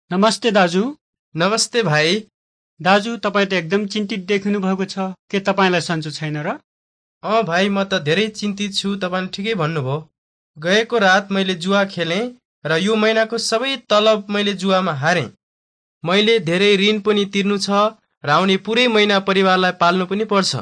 नमस्ते दाजु। नमस्ते भाइ। दाजु तपाईँ त एकदम चिन्तित देखिनु भएको छ। के तपाईँलाई सन्चो छैन र? भाइ, म त धेरै चिन्तित छु। तपाईँले ठिकै भन्नुभयो। गएको रात मैले जुवा खेलेँ र यो महिनाको सबै तलब मैले जुवामा हारेँ। मैले धेरै ऋण पनि तिर्नु छ र आउने पुरै महिना परिवारलाई पाल्नु पनि पर्छ।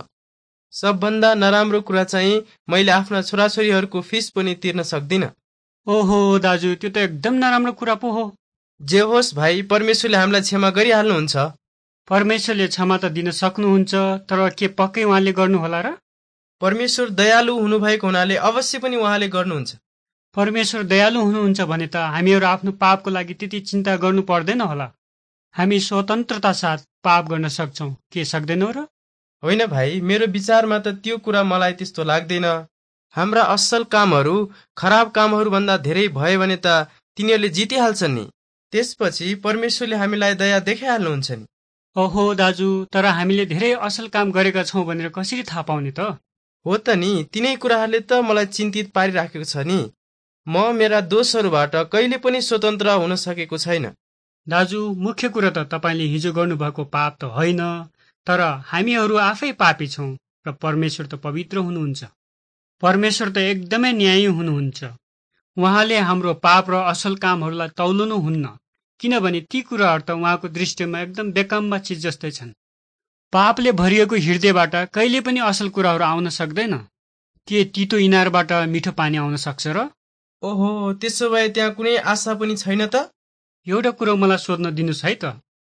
सबभन्दा नराम्रो कुरा चाहिँ मैले आफ्ना छोराछोरीहरूको फिस पनि तिर्न सक्दिनँ। ओहो दाजु, त्यो त एकदम नराम्रो कुरा पो हो। जे होस् भाइ, परमेश्वरले हामीलाई क्षमा गरिहाल्नुहुन्छ। परमेश्वरले क्षमा त दिन सक्नुहुन्छ, तर के पक्कै उहाँले गर्नुहोला र? परमेश्वर दयालु हुनुभएको हुनाले अवश्य पनि उहाँले गर्नुहुन्छ। परमेश्वर दयालु हुनुहुन्छ भने त हामीहरू आफ्नो पापको लागि त्यति चिन्ता गर्नु पर्दैन होला। हामी स्वतन्त्रता साथ पाप गर्न सक्छौँ, के सक्दैनौ र? होइन भाइ, मेरो विचारमा त त्यो कुरा मलाई त्यस्तो लाग्दैन। हाम्रा असल कामहरू खराब कामहरू भन्दा धेरै भयो भने त तिनीहरूले जितिहाल्छन् नि। त्यसपछि परमेश्वरले हामीलाई दया देखाइहाल्नुहुन्छ नि। ओहो दाजु, तर हामीले धेरै असल काम गरेका छौँ भनेर कसरी थाहा पाउने त? हो त नि, तिनै कुराहरूले त मलाई चिन्तित पारिराखेको छ नि। म मेरा दोषहरूबाट कहिले पनि स्वतन्त्र हुन सकेको छैन। दाजु, मुख्य कुरा त तपाईँले हिजो गर्नुभएको पाप त होइन, तर हामीहरू आफै पापी छौँ र परमेश्वर त पवित्र हुनुहुन्छ। परमेश्वर त एकदमै न्यायी हुनुहुन्छ। उहाँले हाम्रो पाप र असल कामहरूलाई तौलनुहुन्न, किनभने ती कुराहरू त उहाँको दृष्टिमा एकदम बेकाममा चिज जस्तै छन्। पापले भरिएको हृदयबाट कहिले पनि असल कुराहरू आउन सक्दैन। के तितो इनारबाट मिठो पानी आउन सक्छ र? ओहो, त्यसो भए त्यहाँ कुनै आशा पनि छैन त? एउटा कुरो मलाई सोध्न दिनुहोस् है त।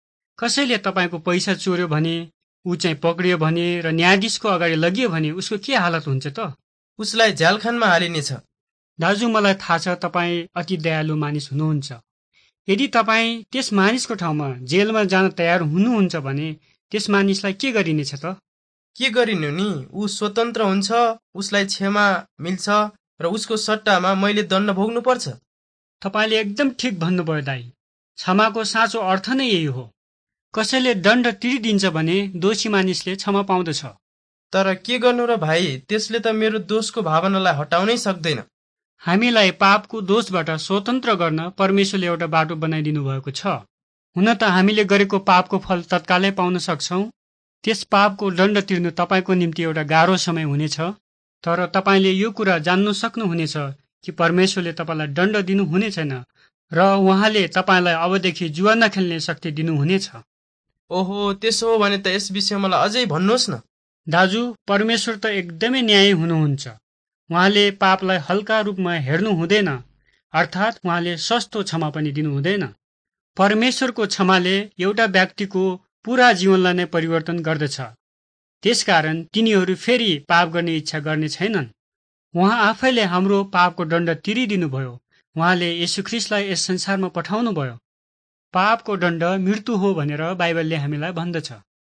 कसैले तपाईँको पैसा चोर्यो भने, ऊ चाहिँ पक्रियो भने र न्यायाधीशको अगाडि लगियो भने उसको के हालत हुन्छ त? उसलाई झ्यालखानमा हालिनेछ। दाजु, मलाई थाहा छ तपाईँ अति दयालु मानिस हुनुहुन्छ। यदि तपाईँ त्यस मानिसको ठाउँमा जेलमा जान तयार हुनुहुन्छ भने त्यस मानिसलाई के गरिनेछ त? के गरिनु नि, ऊ स्वतन्त्र हुन्छ, उसलाई क्षमा मिल्छ र उसको सट्टामा मैले दण्ड भोग्नु पर्छ। तपाईँले एकदम ठिक भन्नुभयो दाइ। क्षमाको साँचो अर्थ नै यही हो। कसैले दण्ड तिरिदिन्छ भने दोषी मानिसले क्षमा पाउँदछ। तर के गर्नु र भाइ, त्यसले त मेरो दोषको भावनालाई हटाउनै सक्दैन। हामीलाई पापको दोषबाट स्वतन्त्र गर्न परमेश्वरले एउटा बाटो बनाइदिनु भएको छ। हुन त हामीले गरेको पापको फल तत्कालै पाउन सक्छौँ। त्यस पापको दण्ड तिर्नु तपाईँको निम्ति एउटा गाह्रो समय हुनेछ, तर तपाईँले यो कुरा जान्नु सक्नुहुनेछ कि परमेश्वरले तपाईँलाई दण्ड दिनु हुने छैन र उहाँले तपाईँलाई अबदेखि जुवा नखेल्ने शक्ति दिनुहुनेछ। ओहो, त्यसो हो भने त यस विषयमा मलाई अझै भन्नुहोस् न। दाजु, परमेश्वर त एकदमै न्यायी हुनुहुन्छ। उहाँले पापलाई हल्का रूपमा हेर्नु हुँदैन, अर्थात् उहाँले सस्तो क्षमा पनि दिनु हुँदैन। परमेश्वरको क्षमाले एउटा व्यक्तिको पूरा जीवनलाई नै परिवर्तन गर्दछ। त्यसकारण तिनीहरू फेरि पाप गर्ने इच्छा गर्ने छैनन्। उहाँ आफैले हाम्रो पापको दण्ड तिरिदिनुभयो। उहाँले येशू ख्रीष्टलाई यस संसारमा पठाउनुभयो। पापको दण्ड मृत्यु हो भनेर बाइबलले हामीलाई भन्दछ।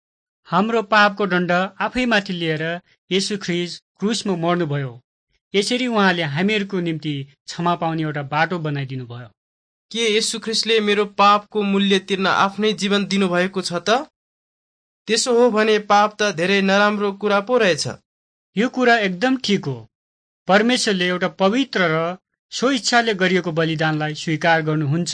हाम्रो पापको दण्ड आफैमाथि लिएर येशू ख्रीष्ट क्रुसमा मर्नुभयो। यसरी उहाँले हामीहरूको निम्ति क्षमा पाउने एउटा बाटो बनाइदिनु भयो। के येशू ख्रीष्टले मेरो पापको मूल्य तिर्न आफ्नै जीवन दिनुभएको छ त? त्यसो हो भने पाप त धेरै नराम्रो कुरा पो रहेछ। यो कुरा एकदम ठिक हो। परमेश्वरले एउटा पवित्र र स्वेच्छाले गरिएको बलिदानलाई स्वीकार गर्नुहुन्छ।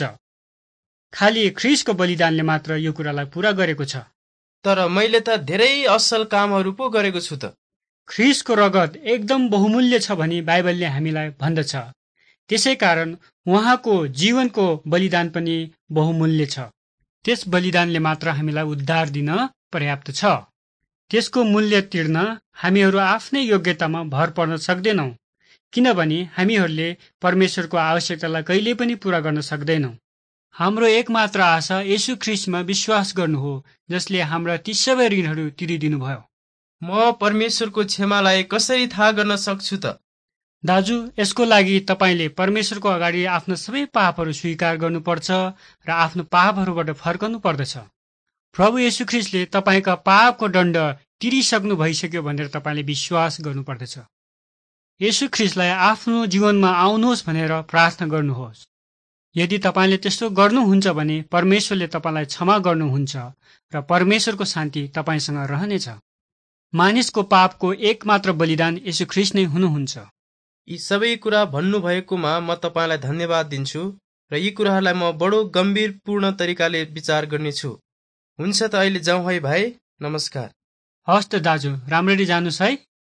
खालि ख्रीष्टको बलिदानले मात्र यो कुरालाई पूरा गरेको छ। तर मैले त धेरै असल कामहरू पो गरेको छु त। ख्रीष्टको रगत एकदम बहुमूल्य छ भनी बाइबलले हामीलाई भन्दछ। त्यसैकारण उहाँको जीवनको बलिदान पनि बहुमूल्य छ। त्यस बलिदानले मात्र हामीलाई उद्धार दिन पर्याप्त छ। त्यसको मूल्य तिर्न हामीहरू आफ्नै योग्यतामा भर पर्न सक्दैनौँ, किनभने हामीहरूले परमेश्वरको आवश्यकतालाई कहिले पनि पूरा गर्न सक्दैनौँ। हाम्रो एकमात्र आशा येशू ख्रीष्टमा विश्वास गर्नु हो, जसले हाम्रा ती सबै ऋणहरू तिरिदिनुभयो। म परमेश्वरको क्षमालाई कसरी थाहा गर्न सक्छु त? दाजु, यसको लागि तपाईँले परमेश्वरको अगाडि आफ्नो सबै पापहरू स्वीकार गर्नुपर्छ र आफ्नो पापहरूबाट फर्कनु पर्दछ। प्रभु येशू ख्रीष्टले तपाईँका पापको दण्ड तिरिसक्नु भइसक्यो भनेर तपाईँले विश्वास गर्नुपर्दछ। येशू ख्रीष्टलाई आफ्नो जीवनमा आउनुहोस् भनेर प्रार्थना गर्नुहोस्। यदि तपाईँले त्यस्तो गर्नुहुन्छ भने परमेश्वरले तपाईँलाई क्षमा गर्नुहुन्छ र परमेश्वरको शान्ति तपाईँसँग रहनेछ। मानिसको पापको एकमात्र बलिदान येशू ख्रीष्ट नै हुनुहुन्छ। यी सबै कुरा भन्नुभएकोमा म तपाईँलाई धन्यवाद दिन्छु। र यी कुराहरूलाई म बडो गम्भीरपूर्ण तरिकाले विचार गर्नेछु। हुन्छ त अहिले जाउँ है भाइ, नमस्कार। हवस् त दाजु, राम्ररी जानुस् है।